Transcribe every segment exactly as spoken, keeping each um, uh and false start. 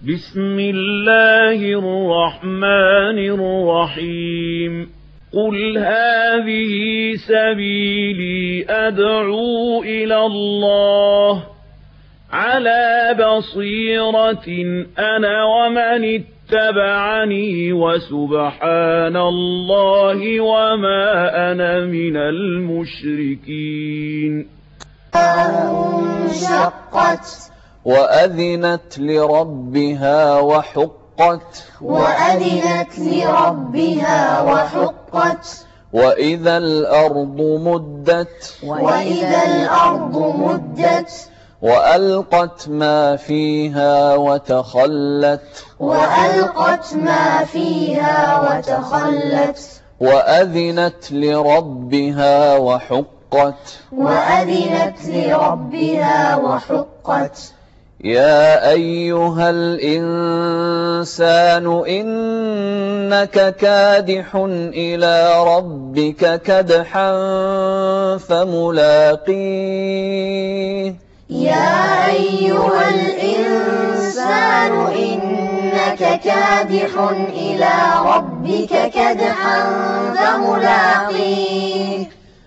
بسم الله الرحمن الرحيم قل هذه سبيلي أدعو إلى الله على بصيرة أنا ومن اتبعني وسبحان الله وما أنا من المشركين. انشقت وأذنت لربها وحقت وأذنت لربها وحقت وإذا الأرض مدت وإذا الأرض مدت وألقت ما فيها وتخلت وألقت ما فيها وتخلت وأذنت لربها وحقت وأذنت لربها وحقت يا أيها الإنسان إنك كادح إلى ربك كدحا فملاقيه يا أيها الإنسان إنك كادح إلى ربك كدحا فملاقيه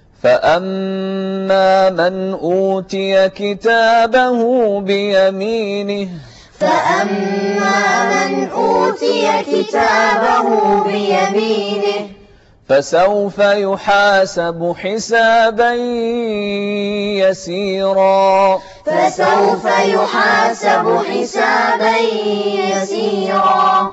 فأما من أوتي كتابه بيمينه فأما من أوتي كتابه بيمينه فسوف يحاسب حسابا يسيرا فسوف يحاسب حسابا يسيرا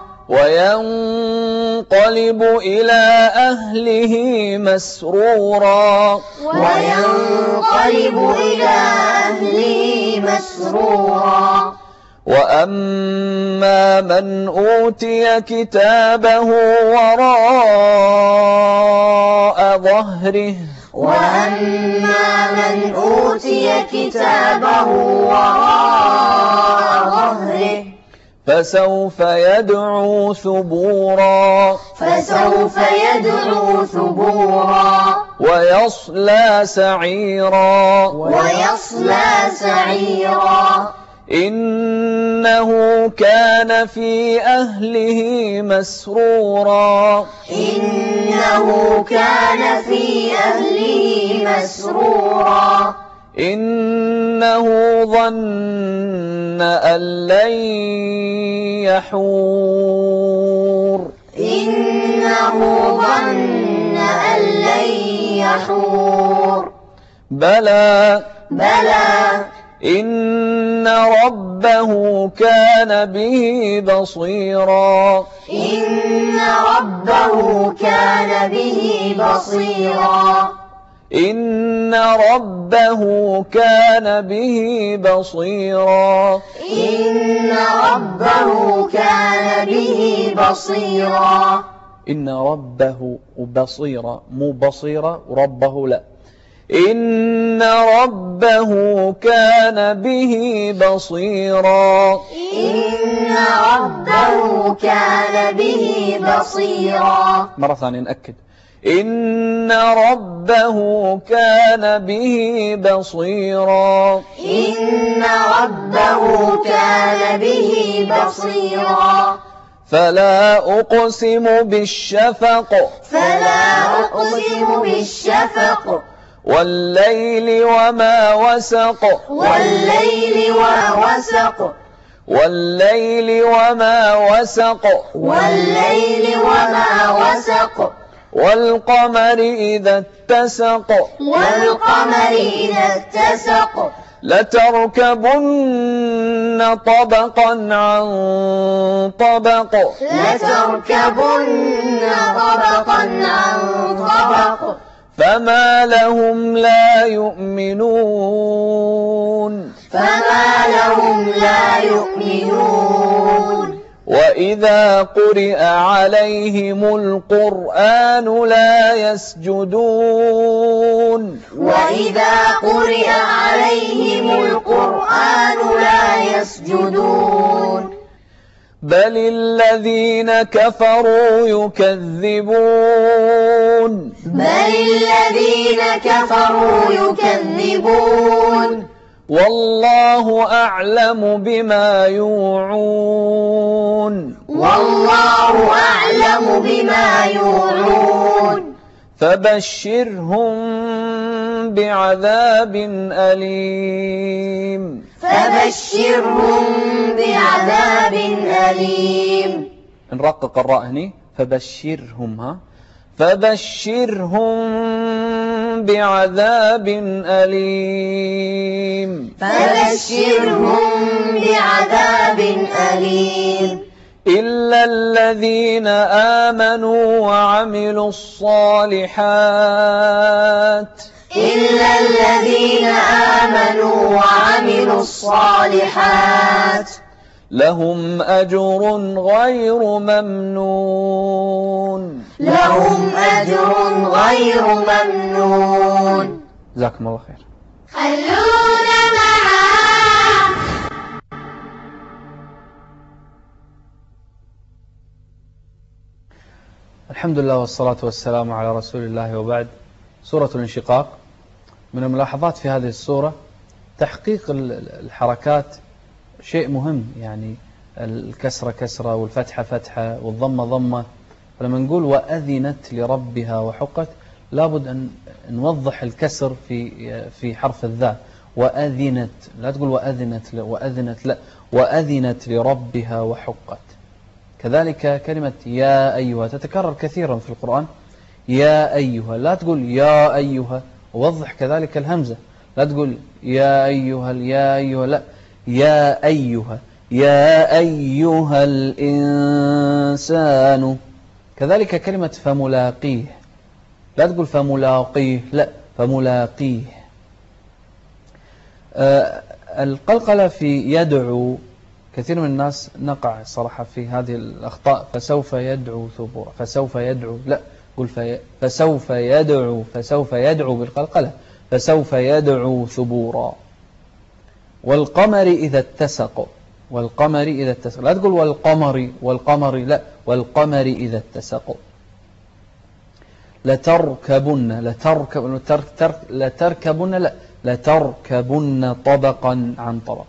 وينقلب إلى أهله مسرورا وينقلب إلى أهله مسرورا وأما من أوتي كتابه وراء ظهره وأما من أوتي كتابه وراء ظهره فسوف يدعو ثبورا فسوف يدعو ثبورا ويصلى سعيرا ويصلى سعيرا إنه كان في أهله مسرورا إنه كان في أهله مسرورا إنه ظن أن لن يحور إنه ظن أن لن يحور بلى بلى إن ربه كان به بصيرا إن ربه كان به بصيرا إن ربه كان به بصيرا إن ربه كان به بصيرا إن ربه بصيرا مو بصيرا وربه لا إن ربه كان به بصيرا إن ربه كان به بصيرا مرة ثانية نأكد إن ربه كان به بصيرا إن ربه كان به بصيرا فلا أقسم بالشفق فلا أقسم بالشفق والليل وما وسق والليل وما وسق والليل وما وسق والليل وما وسق والقمر إذا اتسق والقمر إذا اتسق لتركبن طبقا عن طبق لتركبن طبقا عن طبق فما لهم لا يؤمنون فما لهم لا يؤمنون وإذا قرئ عليهم القرآن لا يسجدون وإذا قرئ عليهم القرآن لا يسجدون بل الذين كفروا يكذبون بل الذين كفروا يكذبون والله أعلم بما يوعون والله أعلم بما يوعون فبشرهم بعذاب أليم فبشرهم بعذاب أليم. نرقق الراء هني فبشرهم ها فبشرهم بعذاب أليم فبشرهم بعذاب أليم إلا الذين آمنوا وعملوا الصالحات إلا الذين آمنوا وعملوا الصالحات لهم أجر غير ممنون لهم أجر غير ممنون. جزاكم الله خير. خلونا معاه. الحمد لله والصلاة والسلام على رسول الله، وبعد. سورة الانشقاق، من الملاحظات في هذه السورة تحقيق الحركات شيء مهم، يعني الكسرة كسرة والفتحة فتحة والضمة ضمة. فلما نقول وأذنت لربها وحقت لابد أن نوضح الكسر في في حرف الذاء. وأذنت، لا تقول وأذنت وأذنت، لا، وأذنت لربها وحقت. كذلك كلمة يا أيها تتكرر كثيرا في القرآن، يا أيها، لا تقول يا أيها. ووضح كذلك الهمزة، لا تقول يا أيها يا أيها، لا، يا أيها يا أيها الإنسان. كذلك كلمة فملاقيه، لا تقول فملاقيه، لا، فملاقيه. آه القلقلة في يدعو، كثير من الناس نقع صراحة في هذه الأخطاء. فسوف يدعو ثبورا، فسوف يدعو، لا، قل في فسوف يدعو، فسوف يدعو بالقلقلة، فسوف يدعو ثبورا. والقمر إذا اتسق، والقمر إذا اتسق، لا تقول والقمر والقمر، لا، والقمر إذا اتسق. لتركبن، لتركب لتركبن، لا، لتركبن طبقا عن طبق.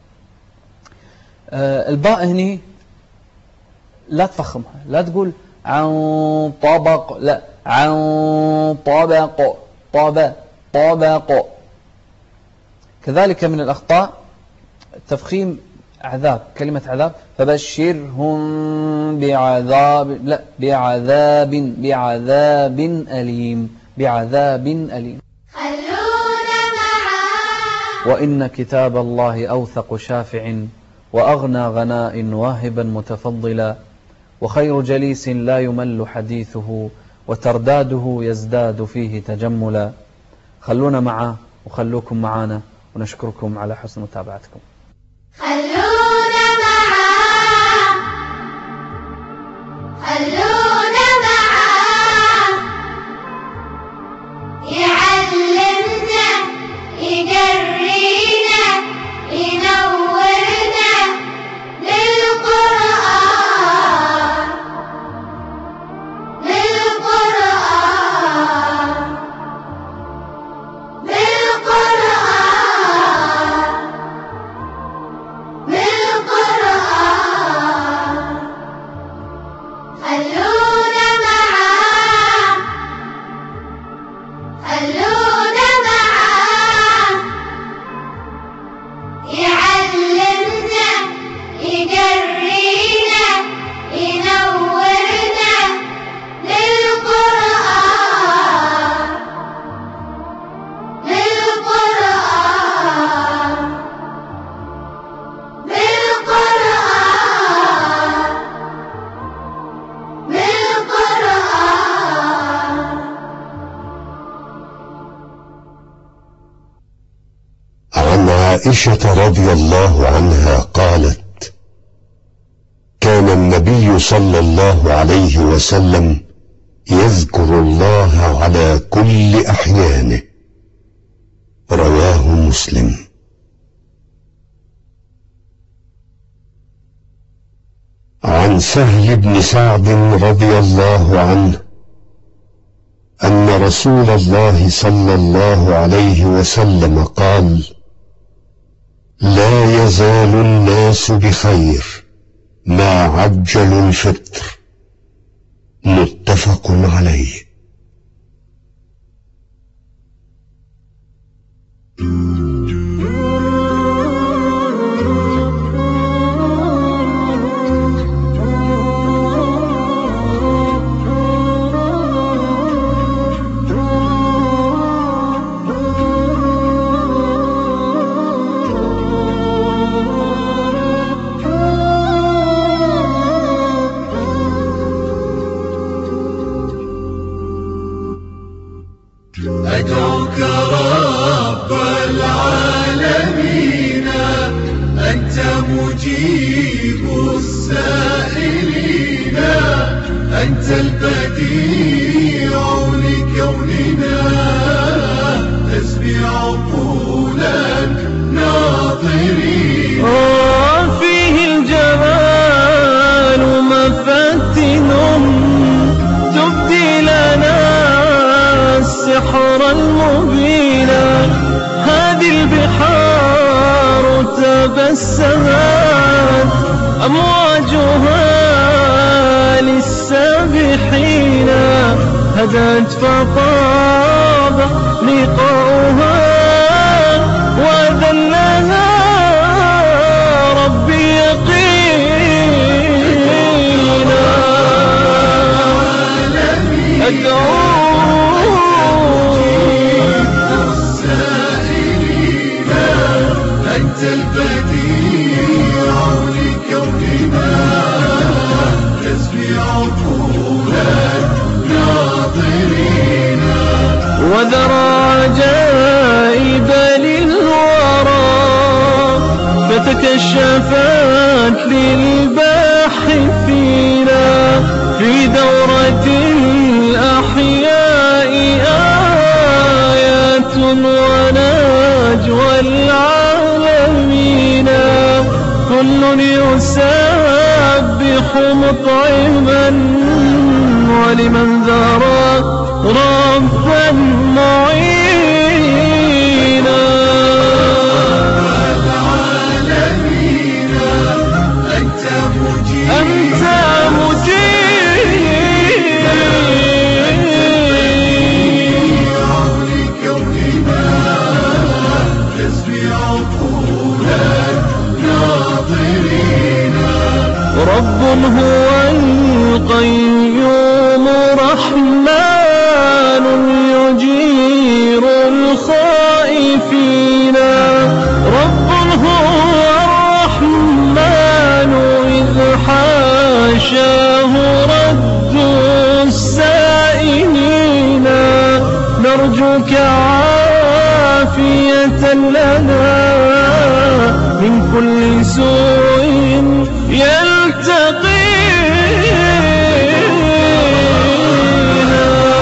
آه الباء هني لا تفخمها، لا تقول عن طبق، لا، عن طبق، طب طبق. كذلك من الأخطاء تفخيم عذاب، كلمة عذاب، فبشرهم بعذاب، لا، بعذاب بعذاب أليم، بعذاب أليم. خلونا معاه. وإن كتاب الله أوثق شافع وأغنى غناء واهبا متفضلا، وخير جليس لا يمل حديثه وترداده يزداد فيه تجملا. خلونا معاه وخلوكم معانا، ونشكركم على حسن متابعتكم. خلونا معاه. خلونا معاه. يعلمنا، يجرينا، ينورنا للقرآن، للقرآن، للقرآن، للقرآن. خلونا معاه. خلونا معاه. يعلمنا، يجرينا، ينورنا للقرآن، للقرآن، للقرآن، للقرآن. عن عائشة رضي الله عنها قالت: كان النبي صلى الله عليه وسلم يذكر الله على كل أحيانه. رواه مسلم. عن سهل بن سعد رضي الله عنه أن رسول الله صلى الله عليه وسلم قال: لا يزال الناس بخير ما عجل الفطر. متفق عليه. أدعوك رب العالمين، أنت مجيب السائلين، أنت البديع لكوننا، تسبي عقول الناظرين. فيه الجمال مفتن تبدي لنا السحر المبين، هذه البحار تبسمت أمواجها للسابحين، هدت فطاب لقاؤها وذلها ربي يقينا. أنت البديع لكوننا، تسبي عقول الناظرين. وذرى عجائب للورى فتكشفت للباحثين، في دورة الأحياء آيات ونجوى العالمين، كل يسبح مطعما ولمن ذرى ربا معينا. العالمين أنت مجيب، أنت مجيب لكوننا، تسبي عقول الناظرين. رب هو القيوم رحمن يجير الخائفين، رب هو الرحمن إذ حاشاه رد السائلين، نرجوك عافية لنا من كل سوء يلتقينا.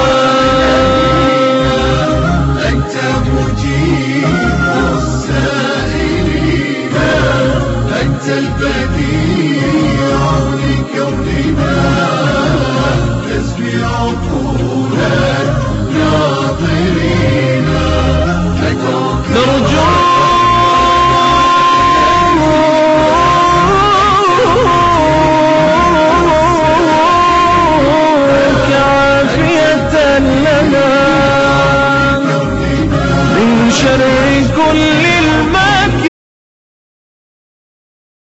أنت مجيب السائلين، أنت البديع لكوننا،